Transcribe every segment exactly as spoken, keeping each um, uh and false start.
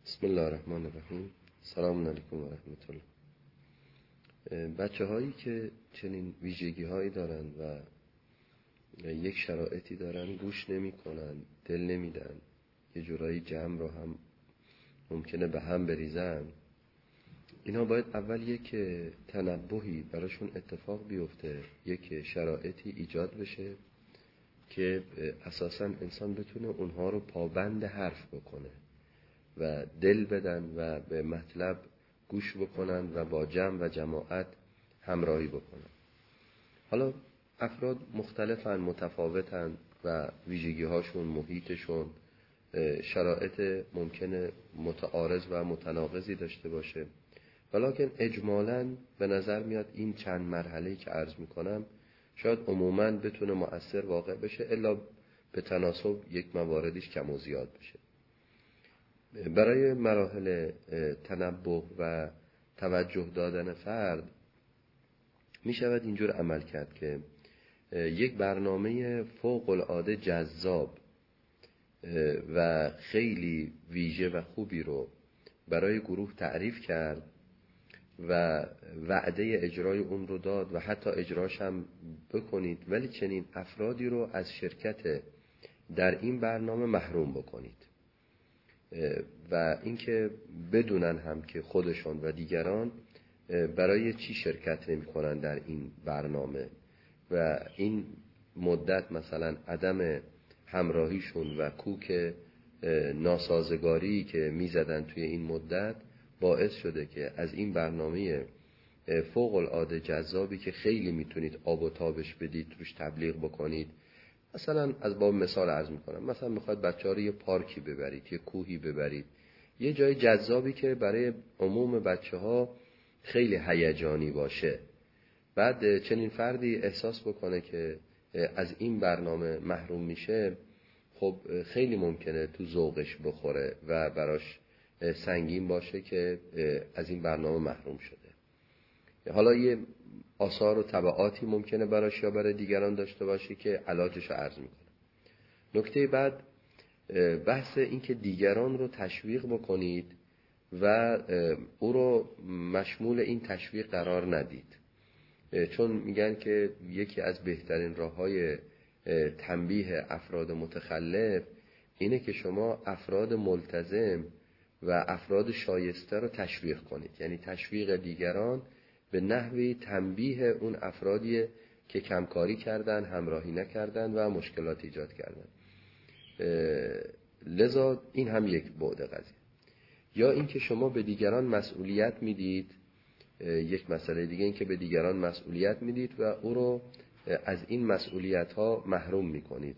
بسم الله الرحمن الرحیم. سلام علیکم و رحمت الله. بچه هایی که چنین ویژگی هایی دارن و یک شرایطی دارن گوش نمی کنن، دل نمیدن، یه جورایی جمع رو هم ممکنه به هم بریزن، اینا باید اول یک تنبهی براشون اتفاق بیفته، یک شرایطی ایجاد بشه که اساساً انسان بتونه اونها رو پابند حرف بکنه و دل بدن و به مطلب گوش بکنن و با جمع و جماعت همراهی بکنن. حالا افراد مختلفن، متفاوتن و ویژگی هاشون، محیطشون، شرایط ممکنه متعارض و متناقضی داشته باشه، ولیکن اجمالاً به نظر میاد این چند مرحله‌ای که عرض میکنم شاید عموماً بتونه مؤثر واقع بشه، الا به تناسب یک مواردیش کم و زیاد بشه. برای مراحل تنبه و توجه دادن فرد می شود اینجور عمل کرد که یک برنامه فوق العاده جذاب و خیلی ویژه و خوبی رو برای گروه تعریف کرد و وعده اجرای اون رو داد و حتی اجراش هم بکنید، ولی چنین افرادی رو از شرکت در این برنامه محروم بکنید و اینکه بدونن هم که خودشون و دیگران برای چی شرکت نمی کنن در این برنامه و این مدت مثلا عدم همراهیشون و کوک ناسازگاری که می زدن توی این مدت باعث شده که از این برنامه فوق العاده جذابی که خیلی میتونید آب و تابش بدید، روش تبلیغ بکنید. مثلا از باب مثال عرض میکنم، مثلا میخواید بچه ها رو یه پارکی ببرید، یه کوهی ببرید، یه جای جذابی که برای عموم بچه ها خیلی هیجانی باشه. بعد چنین فردی احساس بکنه که از این برنامه محروم میشه، خب خیلی ممکنه تو ذوقش بخوره و براش سنگین باشه که از این برنامه محروم شده. حالا یه آثار و تبعاتی ممکنه براش یا برای دیگران داشته باشه که علاجش رو عرض میکنه. نکته بعد بحث این که دیگران رو تشویق بکنید و او رو مشمول این تشویق قرار ندید، چون میگن که یکی از بهترین راه‌های تنبیه افراد متخلف اینه که شما افراد ملتزم و افراد شایسته رو تشویق کنید، یعنی تشویق دیگران به نحوی تنبیه اون افرادی که کمکاری کردن، همراهی نکردن و مشکلات ایجاد کردن. لذا این هم یک بعد قضیه. یا اینکه شما به دیگران مسئولیت میدید، یک مسئله دیگه این که به دیگران مسئولیت میدید و او رو از این مسئولیت ها محروم میکنید.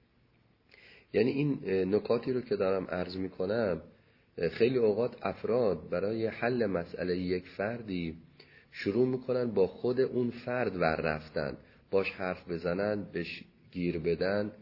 یعنی این نکاتی رو که دارم عرض میکنم، خیلی اوقات افراد برای حل مسئله یک فردی شروع میکنن با خود اون فرد ور رفتن، باش حرف بزنن، بهش گیر بدن،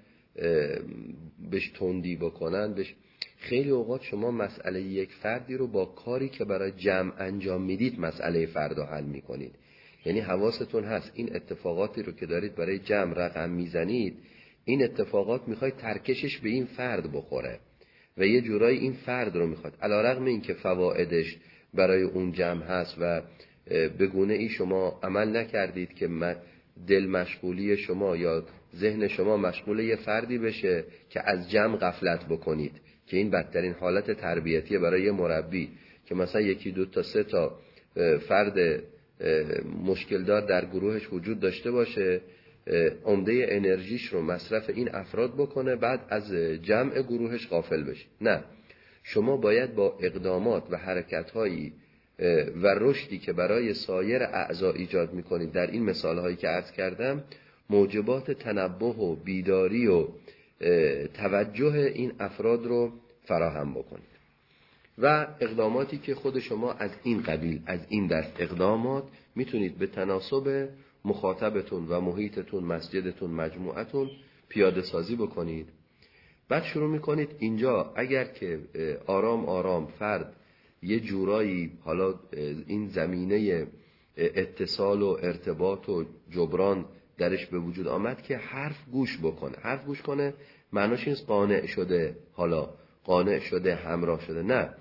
بهش تندی بکنن، بهش. خیلی اوقات شما مسئله یک فردی رو با کاری که برای جمع انجام میدید مسئله فرد رو حل میکنید. یعنی حواستون هست این اتفاقاتی رو که دارید برای جمع رقم میزنید، این اتفاقات میخواید ترکشش به این فرد بخوره و یه جورایی این فرد رو میخواد، علیرغم این که فوائدش برای اون جمع هست و به گونه ای شما عمل نکردید که دل مشغولی شما یا ذهن شما مشغول یه فردی بشه که از جمع غفلت بکنید، که این بدترین حالت تربیتیه برای یه مربی که مثلا یکی دو تا سه تا فرد مشکل دار در گروهش وجود داشته باشه، عمده انرژیش رو مصرف این افراد بکنه، بعد از جمع گروهش غافل بشه. نه، شما باید با اقدامات و حرکت‌هایی و رشدی که برای سایر اعضا ایجاد می‌کنید در این مثال‌هایی که عرض کردم، موجبات تنبه و بیداری و توجه این افراد رو فراهم بکنید و اقداماتی که خود شما از این قبیل، از این دست اقدامات میتونید به تناسب مخاطبتون و محیطتون، مسجدتون، مجموعتون پیاده سازی بکنید. بعد شروع میکنید اینجا اگر که آرام آرام فرد یه جورایی حالا این زمینه اتصال و ارتباط و جبران درش به وجود آمد که حرف گوش بکنه. حرف گوش کنه معناش این قانع شده، حالا قانع شده، همراه شده، نه.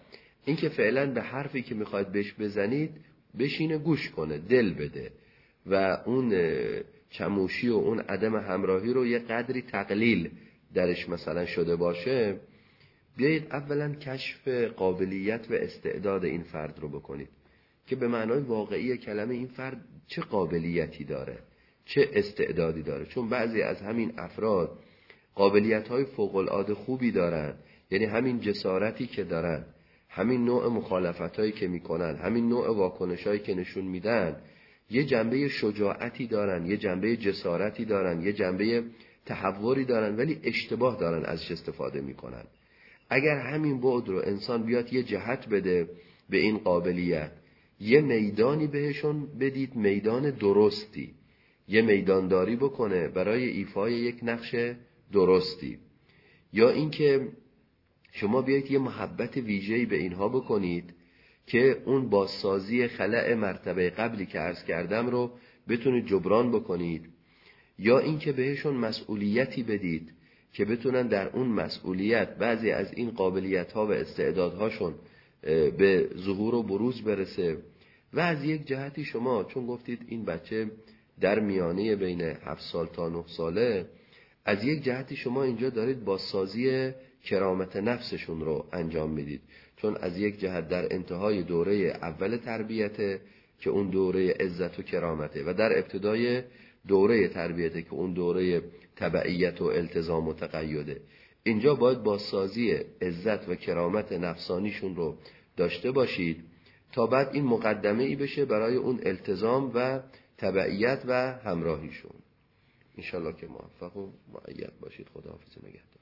اینکه فعلا به حرفی که میخواید بهش بزنید بشینه گوش کنه، دل بده و اون چموشی و اون عدم همراهی رو یه قدری تقلیل درش مثلا شده باشه. بیایید اولا کشف قابلیت و استعداد این فرد رو بکنید که به معنای واقعی کلمه این فرد چه قابلیتی داره، چه استعدادی داره. چون بعضی از همین افراد قابلیت‌های فوق‌العاده خوبی دارن، یعنی همین جسارتی که دارن، همین نوع مخالفتایی که میکنن، همین نوع واکنشایی که نشون میدن، یه جنبه شجاعتی دارن، یه جنبه جسارتی دارن، یه جنبه تحوری دارن، ولی اشتباه دارن ازش استفاده میکنن. اگر همین بعد رو انسان بیاد یه جهت بده به این قابلیت، یه میدانی بهشون بدید، میدان درستی، یه میدانداری بکنه برای ایفای یک نقش درستی، یا اینکه شما بیایید یه محبت ویژه‌ای به اینها بکنید که اون بازسازی خلأ مرتبه قبلی که عرض کردم رو بتونید جبران بکنید، یا اینکه بهشون مسئولیتی بدید که بتونن در اون مسئولیت بعضی از این قابلیت‌ها و استعدادهاشون به ظهور و بروز برسه. و از یک جهتی شما چون گفتید این بچه در میانه بین هفت سال تا نه ساله، از یک جهتی شما اینجا دارید بازسازی کرامت نفسشون رو انجام میدید، چون از یک جهت در انتهای دوره اول تربیته که اون دوره عزت و کرامته و در ابتدای دوره تربیته که اون دوره تبعیت و التزام و تقیده. اینجا باید بازسازی عزت و کرامت نفسانیشون رو داشته باشید تا بعد این مقدمه ای بشه برای اون التزام و تبعیت و همراهیشون. انشالله که موفق و مؤید باشید. خداحافظ، نگهدار.